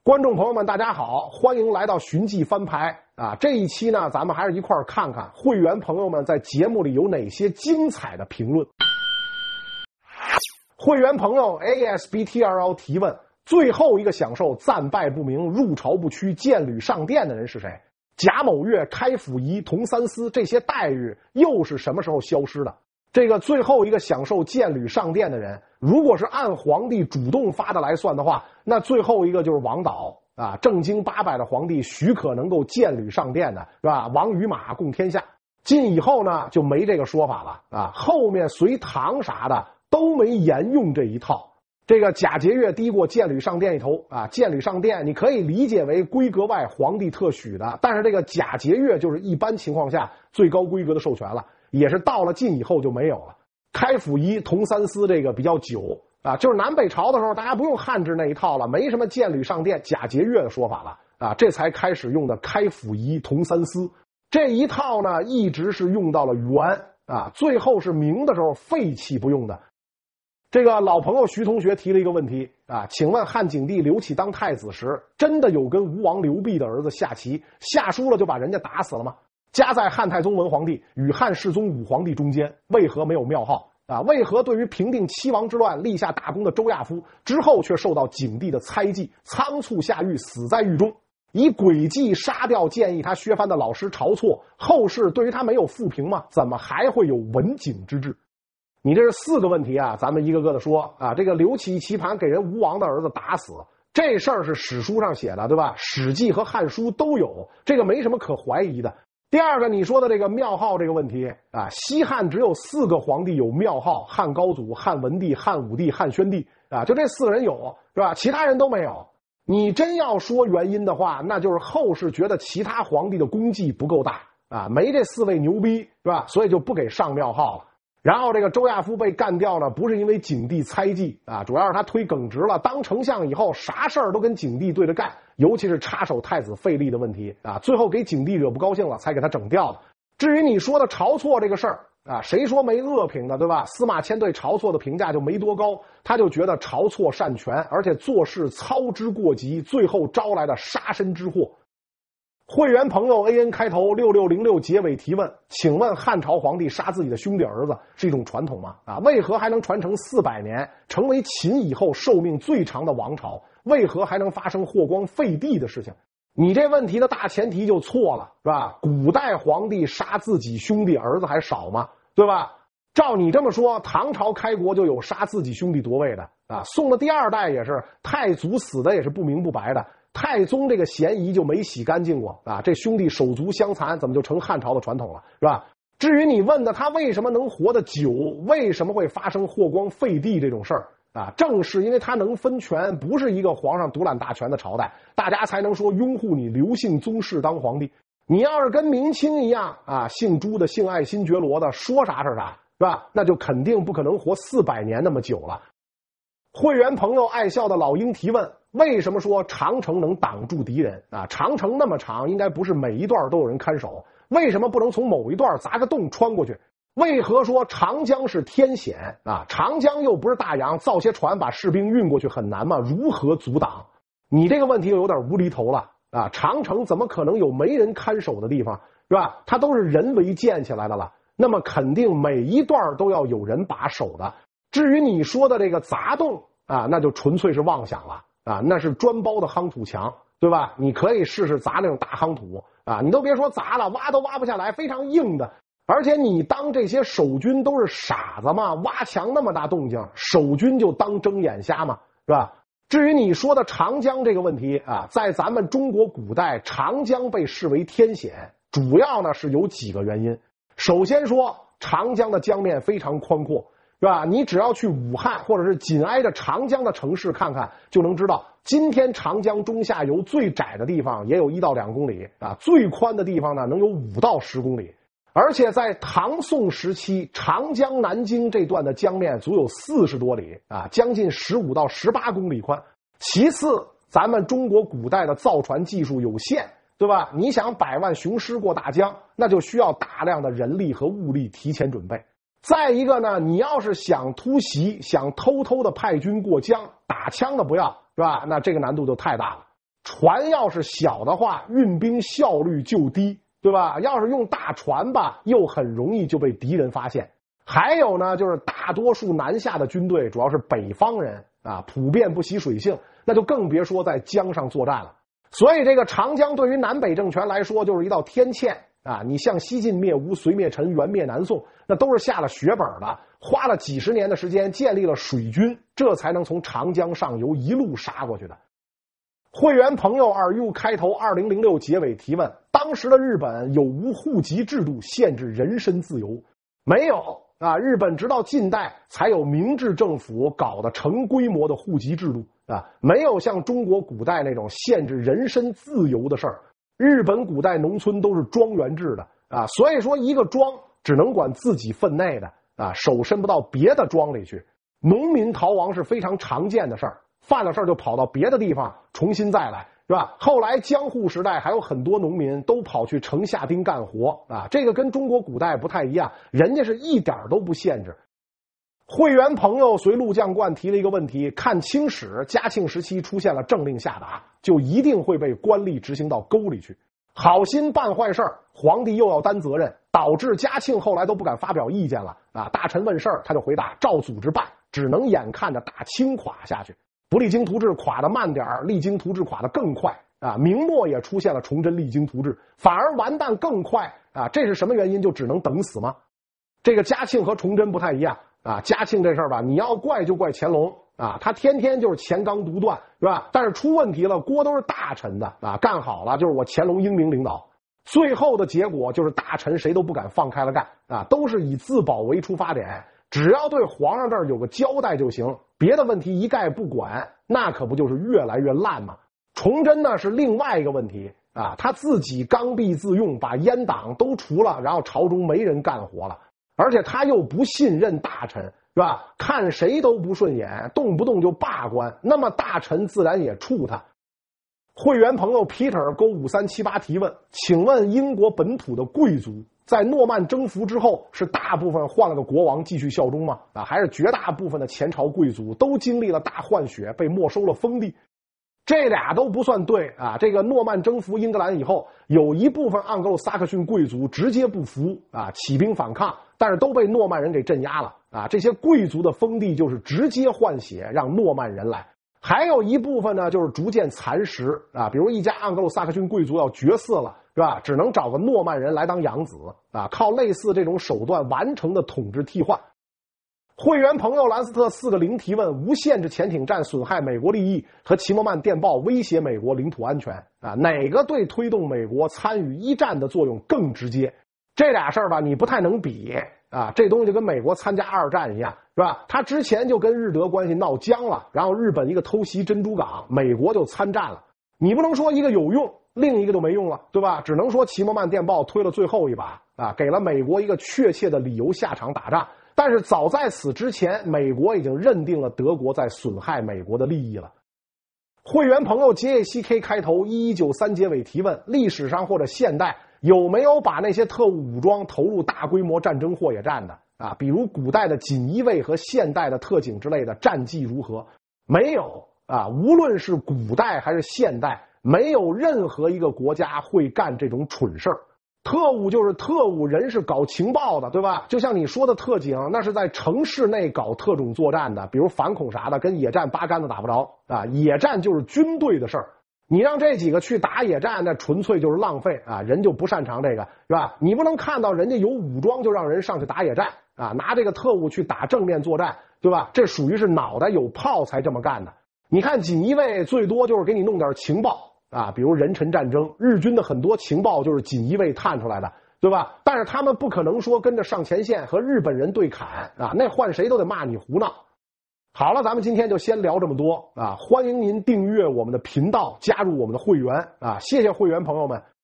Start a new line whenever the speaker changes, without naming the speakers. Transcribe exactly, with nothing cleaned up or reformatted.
观众朋友们，大家好，欢迎来到寻迹翻牌啊！这一期呢，咱们还是一块儿看看会员朋友们在节目里有哪些精彩的评论。会员朋友 A S B T R L 提问：最后一个享受战败不明、入朝不趋、剑履上殿的人是谁？贾某月、开府仪、佟三思这些待遇又是什么时候消失的？这个最后一个享受剑履上殿的人，如果是按皇帝主动发的来算的话，那最后一个就是王导啊，正经八百的皇帝许可能够剑履上殿的，是吧？王与马共天下。晋以后呢，就没这个说法了啊，后面隋唐啥的都没沿用这一套。这个贾节钺低过剑履上殿一头啊，剑履上殿你可以理解为规格外皇帝特许的，但是这个贾节钺就是一般情况下最高规格的授权了，也是到了晋以后就没有了。开府仪、佟三思这个比较久啊，就是南北朝的时候大家不用汉制那一套了，没什么剑履上殿、贾节钺的说法了啊，这才开始用的开府仪、佟三思这一套呢，一直是用到了元啊，最后是明的时候废弃不用的。这个老朋友徐同学提了一个问题啊，请问汉景帝刘启当太子时，真的有跟吴王刘濞的儿子下棋，下输了就把人家打死了吗？夹在汉太宗文皇帝与汉世宗武皇帝中间，为何没有庙号啊？为何对于平定七王之乱立下大功的周亚夫之后却受到景帝的猜忌，仓促下狱，死在狱中，以诡计杀掉建议他削藩的老师晁错，后世对于他没有复评吗？怎么还会有文景之治？你这是四个问题啊，咱们一个个的说啊。这个刘启棋盘给人吴王的儿子打死，这事儿是史书上写的，对吧？史记和汉书都有，这个没什么可怀疑的。第二个，你说的这个庙号这个问题啊，西汉只有四个皇帝有庙号，汉高祖、汉文帝、汉武帝、汉宣帝啊，就这四个人有，是吧？其他人都没有。你真要说原因的话，那就是后世觉得其他皇帝的功绩不够大啊，没这四位牛逼，是吧？所以就不给上庙号了。然后这个周亚夫被干掉呢，不是因为景帝猜忌啊，主要是他推耿直了，当丞相以后啥事儿都跟景帝对着干，尤其是插手太子废立的问题啊，最后给景帝惹不高兴了，才给他整掉了。至于你说的晁错这个事儿啊，谁说没恶评的，对吧？司马迁对晁错的评价就没多高，他就觉得晁错擅权，而且做事操之过急，最后招来的杀身之祸。会员朋友 A N 开头六六零六结尾提问，请问汉朝皇帝杀自己的兄弟儿子是一种传统吗？啊，为何还能传承四百年，成为秦以后寿命最长的王朝？为何还能发生霍光废帝的事情？你这问题的大前提就错了，是吧？古代皇帝杀自己兄弟儿子还少吗？对吧？照你这么说，唐朝开国就有杀自己兄弟夺位的啊，宋的第二代也是，太祖死的也是不明不白的。太宗这个嫌疑就没洗干净过啊！这兄弟手足相残，怎么就成汉朝的传统了，是吧？至于你问的他为什么能活得久，为什么会发生霍光废帝这种事儿啊？正是因为他能分权，不是一个皇上独揽大权的朝代，大家才能说拥护你刘姓宗室当皇帝。你要是跟明清一样啊，姓朱的、姓爱新觉罗的，说啥是啥，是吧？那就肯定不可能活四百年那么久了。会员朋友爱笑的老鹰提问，为什么说长城能挡住敌人啊？长城那么长，应该不是每一段都有人看守，为什么不能从某一段砸个洞穿过去？为何说长江是天险啊？长江又不是大洋，造些船把士兵运过去很难吗？如何阻挡？你这个问题就有点无厘头了啊！长城怎么可能有没人看守的地方，是吧？它都是人为建起来的了，那么肯定每一段都要有人把守的。至于你说的这个砸洞啊，那就纯粹是妄想了啊，那是砖包的夯土墙，对吧？你可以试试砸那种大夯土啊，你都别说砸了，挖都挖不下来，非常硬的。而且你当这些守军都是傻子吗？挖墙那么大动静，守军就当睁眼瞎吗？是吧？至于你说的长江这个问题啊，在咱们中国古代，长江被视为天险，主要呢是有几个原因。首先说，长江的江面非常宽阔，是吧？你只要去武汉或者是紧挨着长江的城市看看，就能知道，今天长江中下游最窄的地方也有一到两公里啊，最宽的地方呢能有五到十公里。而且在唐宋时期，长江南京这段的江面足有四十多里啊，将近十五到十八公里宽。其次，咱们中国古代的造船技术有限，对吧？你想百万雄师过大江，那就需要大量的人力和物力提前准备。再一个呢，你要是想突袭，想偷偷的派军过江，打枪的不要，是吧？那这个难度就太大了。 船要是小的话，运兵效率就低，对吧？要是用大船吧，又很容易就被敌人发现。还有呢，就是大多数南下的军队主要是北方人啊，普遍不习水性，那就更别说在江上作战了。所以这个长江对于南北政权来说就是一道天堑啊！你像西晋灭吴、隋灭陈、元灭南宋，那都是下了血本的，花了几十年的时间建立了水军，这才能从长江上游一路杀过去的。会员朋友二 U 开头二零零六结尾提问：当时的日本有无户籍制度限制人身自由？没有啊！日本直到近代才有明治政府搞的成规模的户籍制度啊，没有像中国古代那种限制人身自由的事儿。日本古代农村都是庄园制的啊，所以说一个庄只能管自己分内的啊，手伸不到别的庄里去。农民逃亡是非常常见的事儿。犯了事儿就跑到别的地方重新再来，是吧？后来江户时代还有很多农民都跑去城下町干活啊，这个跟中国古代不太一样，人家是一点都不限制。会员朋友随陆将冠提了一个问题：看清史，嘉庆时期出现了政令下达，就一定会被官吏执行到沟里去。好心办坏事儿，皇帝又要担责任，导致嘉庆后来都不敢发表意见了啊！大臣问事儿，他就回答照组织办，只能眼看着大清垮下去。不励精图治垮得慢点儿，励精图治垮得更快啊！明末也出现了崇祯励精图治，反而完蛋更快啊！这是什么原因？就只能等死吗？这个嘉庆和崇祯不太一样啊！嘉庆这事儿吧，你要怪就怪乾隆啊，他天天就是乾纲独断，是吧？但是出问题了，锅都是大臣的啊，干好了就是我乾隆英明领导，最后的结果就是大臣谁都不敢放开了干啊，都是以自保为出发点。只要对皇上这儿有个交代就行，别的问题一概不管，那可不就是越来越烂吗？崇祯呢是另外一个问题啊，他自己刚愎自用，把阉党都除了，然后朝中没人干活了，而且他又不信任大臣，是吧？看谁都不顺眼，动不动就罢官，那么大臣自然也怵他。会员朋友 Peter 勾五三七八提问：请问英国本土的贵族在诺曼征服之后，是大部分换了个国王继续效忠吗？啊，还是绝大部分的前朝贵族都经历了大换血，被没收了封地？这俩都不算对啊！这个诺曼征服英格兰以后，有一部分盎格鲁撒克逊贵族直接不服啊，起兵反抗，但是都被诺曼人给镇压了啊！这些贵族的封地就是直接换血，让诺曼人来。还有一部分呢，就是逐渐蚕食啊，比如一家盎格鲁撒克逊贵族要绝嗣了，是吧？只能找个诺曼人来当养子啊，靠类似这种手段完成的统治替换。会员朋友兰斯特四个零提问：无限制潜艇战损害美国利益和齐默曼电报威胁美国领土安全啊，哪个对推动美国参与一战的作用更直接？这俩事儿吧，你不太能比啊，这东西就跟美国参加二战一样，是吧？他之前就跟日德关系闹僵了，然后日本一个偷袭珍珠港，美国就参战了。你不能说一个有用，另一个就没用了，对吧？只能说齐默曼电报推了最后一把啊，给了美国一个确切的理由下场打仗。但是早在此之前，美国已经认定了德国在损害美国的利益了。会员朋友 J A C K 开头一一九三结尾提问：历史上或者现代有没有把那些特务武装投入大规模战争或野战的啊？比如古代的锦衣卫和现代的特警之类的，战绩如何？没有啊！无论是古代还是现代，没有任何一个国家会干这种蠢事儿。特务就是特务，人是搞情报的，对吧？就像你说的特警，那是在城市内搞特种作战的，比如反恐啥的，跟野战八竿子打不着啊！野战就是军队的事儿，你让这几个去打野战，那纯粹就是浪费啊！人就不擅长这个，是吧？你不能看到人家有武装就让人上去打野战啊，拿这个特务去打正面作战，对吧？这属于是脑袋有炮才这么干的。你看锦衣卫最多就是给你弄点情报啊，比如人臣战争，日军的很多情报就是锦衣卫探出来的，对吧？但是他们不可能说跟着上前线和日本人对砍啊，那换谁都得骂你胡闹。好了，咱们今天就先聊这么多啊！欢迎您订阅我们的频道，加入我们的会员啊！谢谢会员朋友们。